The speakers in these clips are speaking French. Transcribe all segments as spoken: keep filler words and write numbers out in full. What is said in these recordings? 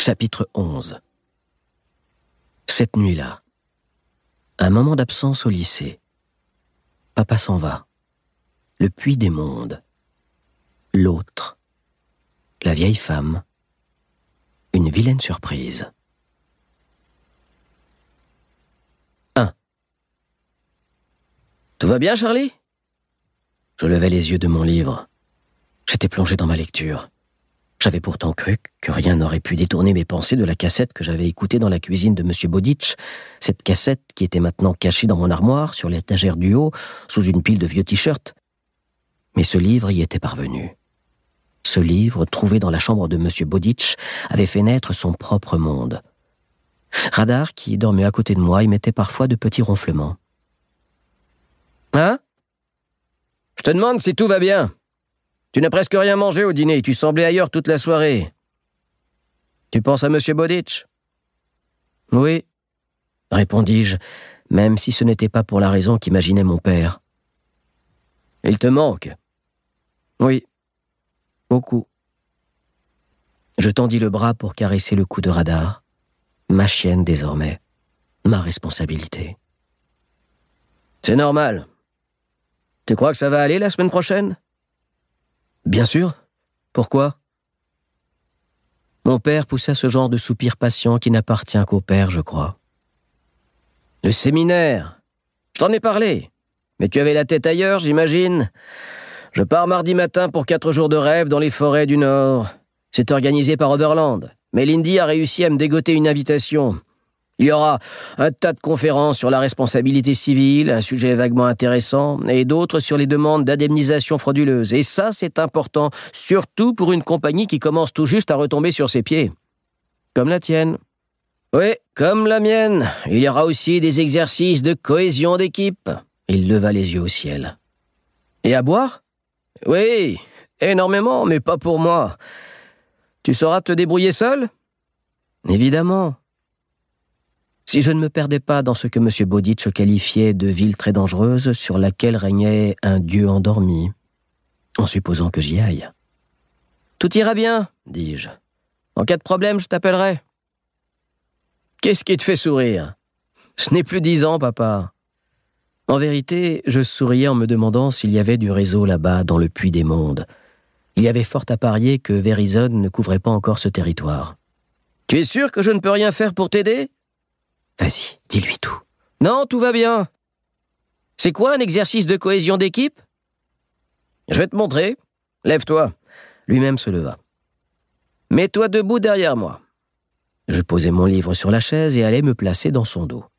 Chapitre onze. Cette nuit-là, un moment d'absence au lycée. Papa s'en va. Le puits des mondes. L'autre. La vieille femme. Une vilaine surprise. un. Tout va bien, Charlie ? Je levai les yeux de mon livre. J'étais plongé dans ma lecture. J'avais pourtant cru que rien n'aurait pu détourner mes pensées de la cassette que j'avais écoutée dans la cuisine de Monsieur Bowditch, cette cassette qui était maintenant cachée dans mon armoire, sur l'étagère du haut, sous une pile de vieux t-shirts. Mais ce livre y était parvenu. Ce livre, trouvé dans la chambre de Monsieur Bowditch, avait fait naître son propre monde. Radar, qui dormait à côté de moi, émettait parfois de petits ronflements. « Hein ? Je te demande si tout va bien. Tu n'as presque rien mangé au dîner, tu semblais ailleurs toute la soirée. Tu penses à Monsieur Bowditch ? » ?»« Oui, » répondis-je, même si ce n'était pas pour la raison qu'imaginait mon père. « Il te manque ? » ?»« Oui, beaucoup. » Je tendis le bras pour caresser le cou de Radar, ma chienne désormais, ma responsabilité. « C'est normal. Tu crois que ça va aller la semaine prochaine ? » Bien sûr. Pourquoi ? Mon père poussa ce genre de soupir patient qui n'appartient qu'au père, je crois. Le séminaire. Je t'en ai parlé. Mais tu avais la tête ailleurs, j'imagine. Je pars mardi matin pour quatre jours de rêve dans les forêts du Nord. C'est organisé par Overland. Mais Lindy a réussi à me dégoter une invitation. Il y aura un tas de conférences sur la responsabilité civile, un sujet vaguement intéressant, et d'autres sur les demandes d'indemnisation frauduleuse. Et ça, c'est important, surtout pour une compagnie qui commence tout juste à retomber sur ses pieds. Comme la tienne. Oui, comme la mienne. Il y aura aussi des exercices de cohésion d'équipe. Il leva les yeux au ciel. Et à boire ? Oui, énormément, mais pas pour moi. Tu sauras te débrouiller seul ? Évidemment. Si je ne me perdais pas dans ce que M. Bowditch qualifiait de ville très dangereuse sur laquelle régnait un dieu endormi, en supposant que j'y aille. « Tout ira bien, dis-je. En cas de problème, je t'appellerai. »« Qu'est-ce qui te fait sourire ? Je n'ai plus dix ans, papa. » En vérité, je souriais en me demandant s'il y avait du réseau là-bas, dans le puits des mondes. Il y avait fort à parier que Verizon ne couvrait pas encore ce territoire. « Tu es sûr que je ne peux rien faire pour t'aider ? » Vas-y, dis-lui tout. Non, tout va bien. C'est quoi un exercice de cohésion d'équipe ? Je vais te montrer. Lève-toi. Lui-même se leva. Mets-toi debout derrière moi. Je posai mon livre sur la chaise et allai me placer dans son dos.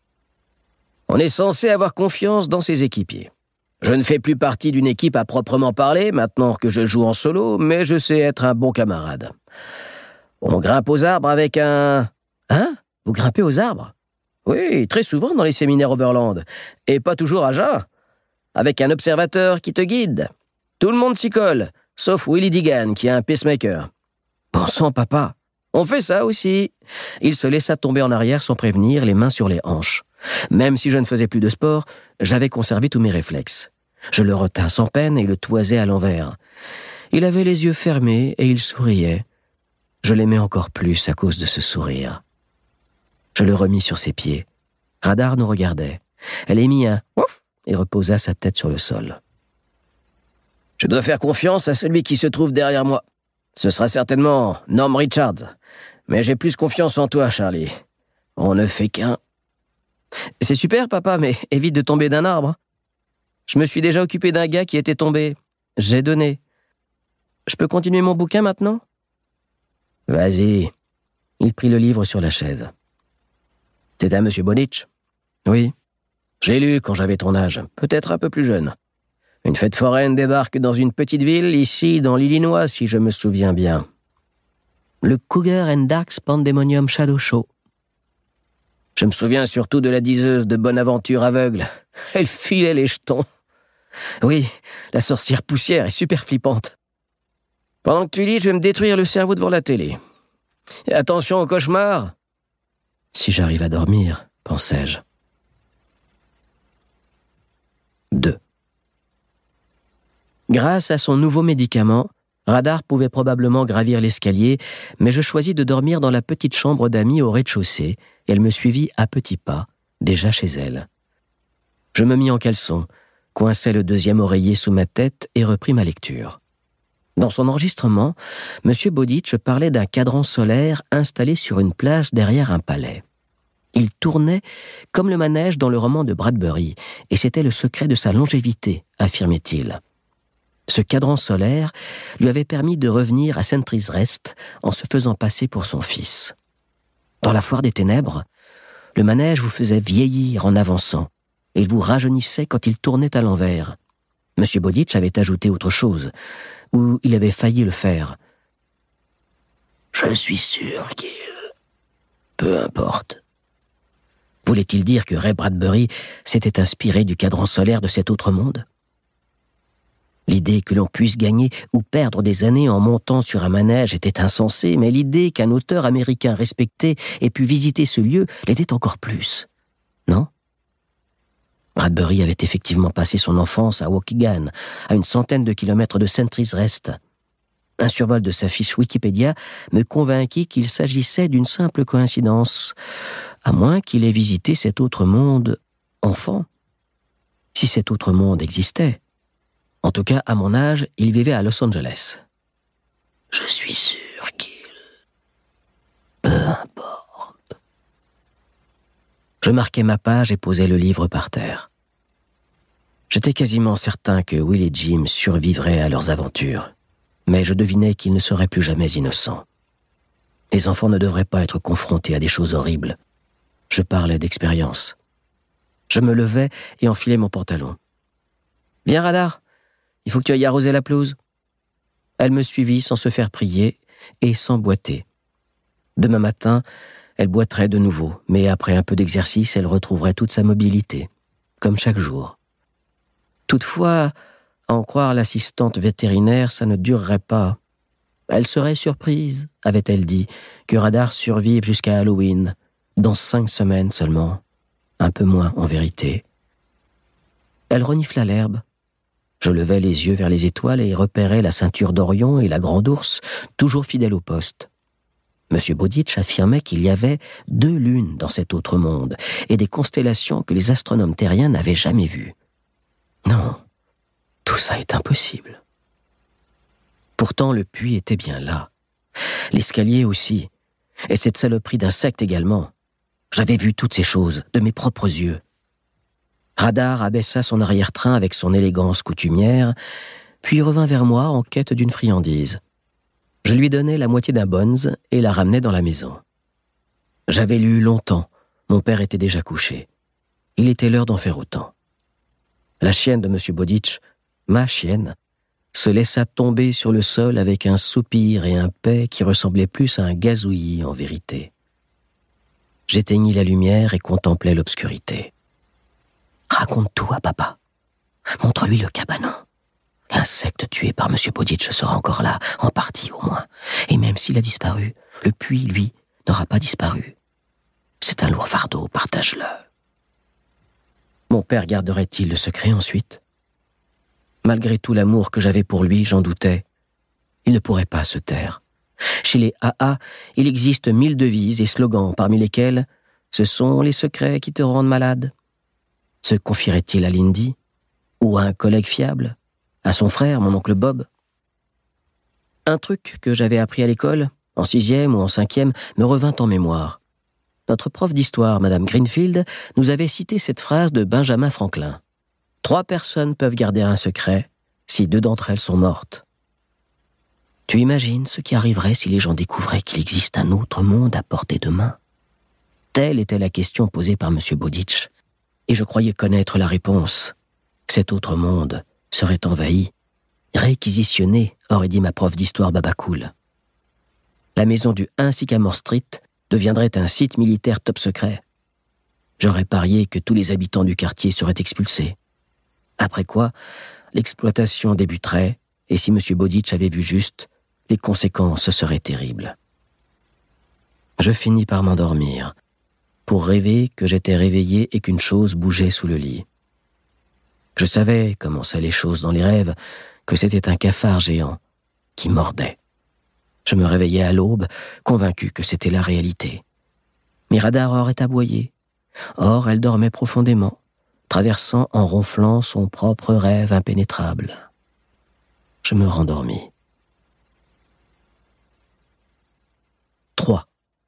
On est censé avoir confiance dans ses équipiers. Je ne fais plus partie d'une équipe à proprement parler, maintenant que je joue en solo, mais je sais être un bon camarade. On grimpe aux arbres avec un... Hein ? Vous grimpez aux arbres ? Oui, très souvent dans les séminaires Overland. Et pas toujours à jeun. Avec un observateur qui te guide. Tout le monde s'y colle, sauf Willie Digan, qui a un pacemaker. Bon sang, papa. On fait ça aussi. Il se laissa tomber en arrière sans prévenir, les mains sur les hanches. Même si je ne faisais plus de sport, j'avais conservé tous mes réflexes. Je le retins sans peine et le toisai à l'envers. Il avait les yeux fermés et il souriait. Je l'aimais encore plus à cause de ce sourire. Je le remis sur ses pieds. Radar nous regardait. Elle émit un « ouf » et reposa sa tête sur le sol. « Je dois faire confiance à celui qui se trouve derrière moi. Ce sera certainement Norm Richards. Mais j'ai plus confiance en toi, Charlie. On ne fait qu'un. » C'est super, papa, mais évite de tomber d'un arbre. Je me suis déjà occupé d'un gars qui était tombé. J'ai donné. Je peux continuer mon bouquin maintenant ? Vas-y. Il prit le livre sur la chaise. C'est à M. Bowditch ? Oui. J'ai lu quand j'avais ton âge, peut-être un peu plus jeune. Une fête foraine débarque dans une petite ville, ici, dans l'Illinois, si je me souviens bien. Le Cougar and Ducks Pandemonium Shadow Show. Je me souviens surtout de la diseuse de Bonaventure aveugle. Elle filait les jetons. Oui, la sorcière poussière est super flippante. Pendant que tu lis, je vais me détruire le cerveau devant la télé. Et attention au cauchemar. Si j'arrive à dormir, pensais-je. deux. Grâce à son nouveau médicament, Radar pouvait probablement gravir l'escalier, mais je choisis de dormir dans la petite chambre d'Amy au rez-de-chaussée, et elle me suivit à petits pas, déjà chez elle. Je me mis en caleçon, coinçai le deuxième oreiller sous ma tête et repris ma lecture. Dans son enregistrement, M. Bowditch parlait d'un cadran solaire installé sur une place derrière un palais. Il tournait comme le manège dans le roman de Bradbury, et c'était le secret de sa longévité, affirmait-il. Ce cadran solaire lui avait permis de revenir à Sentry's Rest en se faisant passer pour son fils. Dans la foire des ténèbres, le manège vous faisait vieillir en avançant, et il vous rajeunissait quand il tournait à l'envers. M. Bowditch avait ajouté autre chose, ou il avait failli le faire. « Je suis sûr qu'il... peu importe. » Voulait-il dire que Ray Bradbury s'était inspiré du cadran solaire de cet autre monde ? L'idée que l'on puisse gagner ou perdre des années en montant sur un manège était insensée, mais l'idée qu'un auteur américain respecté ait pu visiter ce lieu l'était encore plus. Non ? Bradbury avait effectivement passé son enfance à Waukegan, à une centaine de kilomètres de Sentry's Rest. Un survol de sa fiche Wikipédia me convainquit qu'il s'agissait d'une simple coïncidence, à moins qu'il ait visité cet autre monde enfant. Si cet autre monde existait. En tout cas, à mon âge, il vivait à Los Angeles. Je suis sûr qu'il... peu importe. Je marquais ma page et posais le livre par terre. J'étais quasiment certain que Will et Jim survivraient à leurs aventures, mais je devinais qu'ils ne seraient plus jamais innocents. Les enfants ne devraient pas être confrontés à des choses horribles. Je parlais d'expérience. Je me levai et enfilai mon pantalon. « Viens, Radar, il faut que tu ailles arroser la pelouse. » Elle me suivit sans se faire prier et sans boiter. Demain matin, elle boiterait de nouveau, mais après un peu d'exercice, elle retrouverait toute sa mobilité, comme chaque jour. Toutefois, à en croire l'assistante vétérinaire, ça ne durerait pas. Elle serait surprise, avait-elle dit, que Radar survive jusqu'à Halloween, dans cinq semaines seulement. Un peu moins, en vérité. Elle renifla l'herbe. Je levai les yeux vers les étoiles et repérais la ceinture d'Orion et la Grande Ourse, toujours fidèles au poste. M. Bowditch affirmait qu'il y avait deux lunes dans cet autre monde et des constellations que les astronomes terriens n'avaient jamais vues. Non, tout ça est impossible. Pourtant, le puits était bien là. L'escalier aussi. Et cette saloperie d'insectes également. J'avais vu toutes ces choses, de mes propres yeux. Radar abaissa son arrière-train avec son élégance coutumière, puis revint vers moi en quête d'une friandise. Je lui donnai la moitié d'un Bonds et la ramenai dans la maison. J'avais lu longtemps. Mon père était déjà couché. Il était l'heure d'en faire autant. La chienne de M. Bowditch, ma chienne, se laissa tomber sur le sol avec un soupir et un paix qui ressemblaient plus à un gazouillis en vérité. J'éteignis la lumière et contemplai l'obscurité. « Raconte tout à papa. Montre-lui le cabanon. L'insecte tué par M. Bowditch sera encore là, en partie au moins. Et même s'il a disparu, le puits, lui, n'aura pas disparu. C'est un lourd fardeau, partage-le. » Mon père garderait-il le secret ensuite ? Malgré tout l'amour que j'avais pour lui, j'en doutais. Il ne pourrait pas se taire. Chez les A A, il existe mille devises et slogans, parmi lesquels « Ce sont les secrets qui te rendent malade ». Se confierait-il à Lindy ? Ou à un collègue fiable ? À son frère, mon oncle Bob ? Un truc que j'avais appris à l'école, en sixième ou en cinquième, me revint en mémoire. Notre prof d'histoire, Madame Greenfield, nous avait cité cette phrase de Benjamin Franklin. « Trois personnes peuvent garder un secret si deux d'entre elles sont mortes. » Tu imagines ce qui arriverait si les gens découvraient qu'il existe un autre monde à portée de main ? Telle était la question posée par M. Bowditch, et je croyais connaître la réponse. Cet autre monde serait envahi, réquisitionné, aurait dit ma prof d'histoire Babacool. La maison du un Sycamore Street deviendrait un site militaire top secret. J'aurais parié que tous les habitants du quartier seraient expulsés. Après quoi, l'exploitation débuterait, et si M. Bowditch avait vu juste, les conséquences seraient terribles. Je finis par m'endormir, pour rêver que j'étais réveillé et qu'une chose bougeait sous le lit. Je savais, comme on sait les choses dans les rêves, que c'était un cafard géant, qui mordait. Je me réveillais à l'aube, convaincu que c'était la réalité. Miradar aurait aboyé. Or, elle dormait profondément, traversant en ronflant son propre rêve impénétrable. Je me rendormis. trois.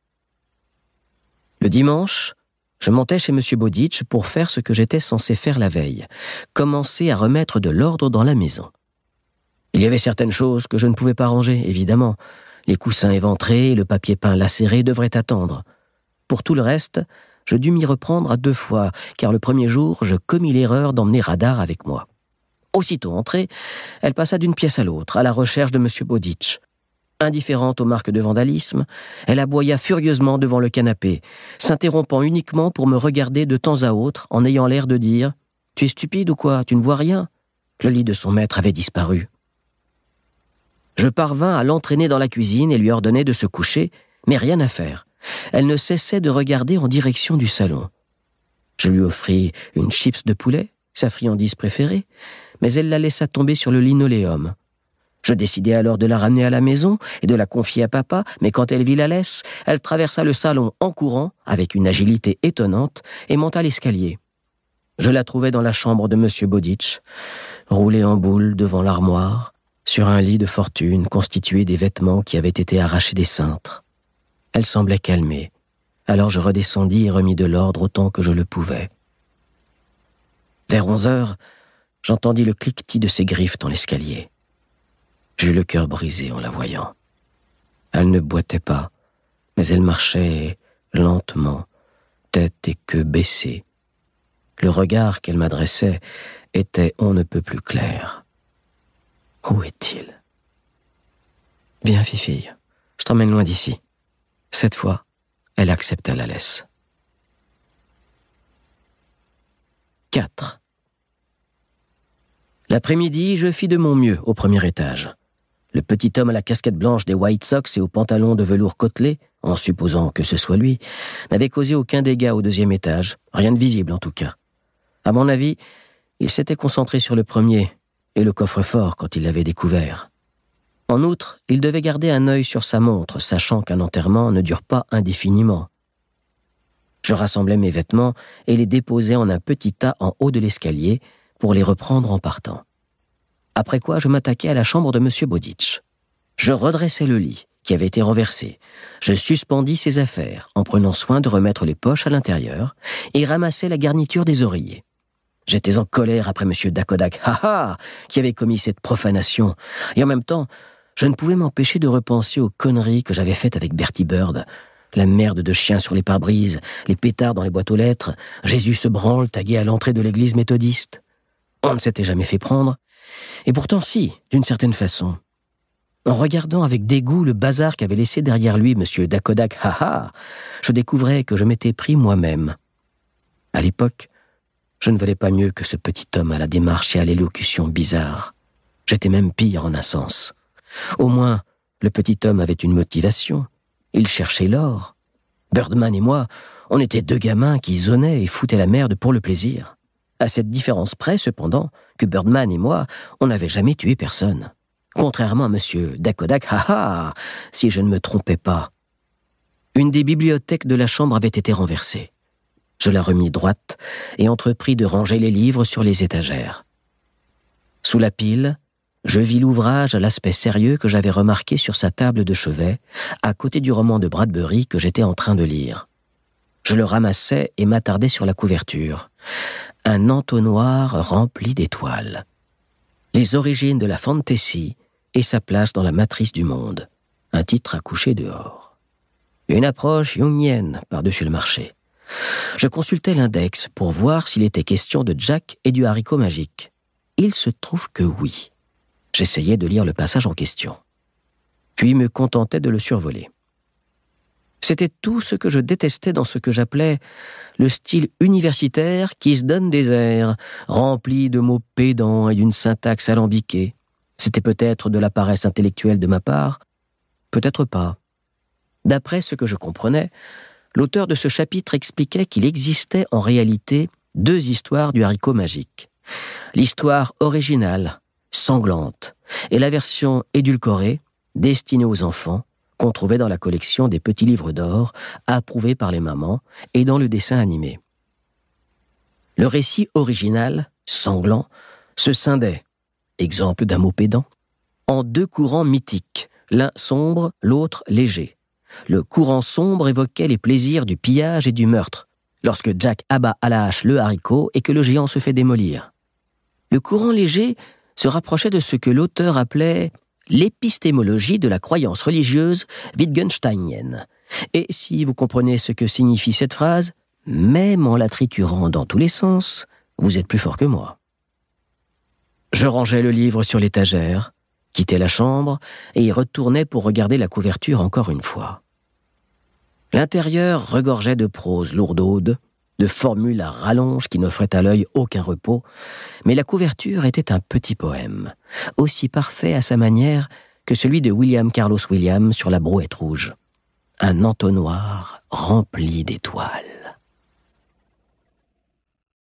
Le dimanche, je montais chez M. Bowditch pour faire ce que j'étais censé faire la veille, commencer à remettre de l'ordre dans la maison. Il y avait certaines choses que je ne pouvais pas ranger, évidemment. Les coussins éventrés et le papier peint lacéré devraient attendre. Pour tout le reste, je dus m'y reprendre à deux fois, car le premier jour, je commis l'erreur d'emmener Radar avec moi. Aussitôt entrée, elle passa d'une pièce à l'autre, à la recherche de M. Bowditch. Indifférente aux marques de vandalisme, elle aboya furieusement devant le canapé, s'interrompant uniquement pour me regarder de temps à autre, en ayant l'air de dire « Tu es stupide ou quoi? Tu ne vois rien ?» Le lit de son maître avait disparu. Je parvins à l'entraîner dans la cuisine et lui ordonnai de se coucher, mais rien à faire. Elle ne cessait de regarder en direction du salon. Je lui offris une chips de poulet, sa friandise préférée, mais elle la laissa tomber sur le linoléum. Je décidai alors de la ramener à la maison et de la confier à papa, mais quand elle vit la laisse, elle traversa le salon en courant, avec une agilité étonnante, et monta l'escalier. Je la trouvai dans la chambre de M. Bowditch, roulée en boule devant l'armoire, sur un lit de fortune constitué des vêtements qui avaient été arrachés des cintres. Elle semblait calmée. Alors je redescendis et remis de l'ordre autant que je le pouvais. Vers onze heures, j'entendis le cliquetis de ses griffes dans l'escalier. J'eus le cœur brisé en la voyant. Elle ne boitait pas, mais elle marchait lentement, tête et queue baissées. Le regard qu'elle m'adressait était on ne peut plus clair. Où est-il? Viens, fifille, je t'emmène loin d'ici. Cette fois, elle accepta la laisse. quatre. L'après-midi, je fis de mon mieux au premier étage. Le petit homme à la casquette blanche des White Sox et au pantalon de velours côtelé, en supposant que ce soit lui, n'avait causé aucun dégât au deuxième étage, rien de visible en tout cas. À mon avis, il s'était concentré sur le premier et le coffre-fort quand il l'avait découvert. En outre, il devait garder un œil sur sa montre, sachant qu'un enterrement ne dure pas indéfiniment. Je rassemblai mes vêtements et les déposai en un petit tas en haut de l'escalier pour les reprendre en partant. Après quoi, je m'attaquai à la chambre de M. Bowditch. Je redressai le lit, qui avait été renversé. Je suspendis ses affaires, en prenant soin de remettre les poches à l'intérieur, et ramassai la garniture des oreillers. J'étais en colère après M. Dakodak, haha, qui avait commis cette profanation, et en même temps, je ne pouvais m'empêcher de repenser aux conneries que j'avais faites avec Bertie Bird, la merde de chien sur les pare-brises, les pétards dans les boîtes aux lettres, Jésus se branle tagué à l'entrée de l'église méthodiste. On ne s'était jamais fait prendre, et pourtant si, d'une certaine façon. En regardant avec dégoût le bazar qu'avait laissé derrière lui M. Dakodak, haha, je découvrais que je m'étais pris moi-même. À l'époque, je ne valais pas mieux que ce petit homme à la démarche et à l'élocution bizarre. J'étais même pire en un sens. Au moins, le petit homme avait une motivation. Il cherchait l'or. Birdman et moi, on était deux gamins qui zonaient et foutaient la merde pour le plaisir. À cette différence près, cependant, que Birdman et moi, on n'avait jamais tué personne. Contrairement à M. Dakodak, haha, si je ne me trompais pas. Une des bibliothèques de la chambre avait été renversée. Je la remis droite et entrepris de ranger les livres sur les étagères. Sous la pile, je vis l'ouvrage à l'aspect sérieux que j'avais remarqué sur sa table de chevet, à côté du roman de Bradbury que j'étais en train de lire. Je le ramassai et m'attardai sur la couverture. Un entonnoir rempli d'étoiles. Les origines de la fantasy et sa place dans la matrice du monde. Un titre à coucher dehors. Une approche jungienne par-dessus le marché. Je consultai l'index pour voir s'il était question de Jack et du haricot magique. Il se trouve que oui. J'essayais de lire le passage en question. Puis me contentais de le survoler. C'était tout ce que je détestais dans ce que j'appelais le style universitaire qui se donne des airs, rempli de mots pédants et d'une syntaxe alambiquée. C'était peut-être de la paresse intellectuelle de ma part, peut-être pas. D'après ce que je comprenais, l'auteur de ce chapitre expliquait qu'il existait en réalité deux histoires du haricot magique. L'histoire originale, sanglante, et la version édulcorée, destinée aux enfants, qu'on trouvait dans la collection des petits livres d'or, approuvés par les mamans, et dans le dessin animé. Le récit original, sanglant, se scindait, exemple d'un mot pédant, en deux courants mythiques, l'un sombre, l'autre léger. Le courant sombre évoquait les plaisirs du pillage et du meurtre, lorsque Jack abat à la hache le haricot et que le géant se fait démolir. Le courant léger se rapprochait de ce que l'auteur appelait l'épistémologie de la croyance religieuse wittgensteinienne. Et si vous comprenez ce que signifie cette phrase, même en la triturant dans tous les sens, vous êtes plus fort que moi. Je rangeais le livre sur l'étagère, quittais la chambre et y retournais pour regarder la couverture encore une fois. L'intérieur regorgeait de prose lourdaude, de formules à rallonge qui n'offraient à l'œil aucun repos, mais la couverture était un petit poème, aussi parfait à sa manière que celui de William Carlos Williams sur la brouette rouge. Un entonnoir rempli d'étoiles.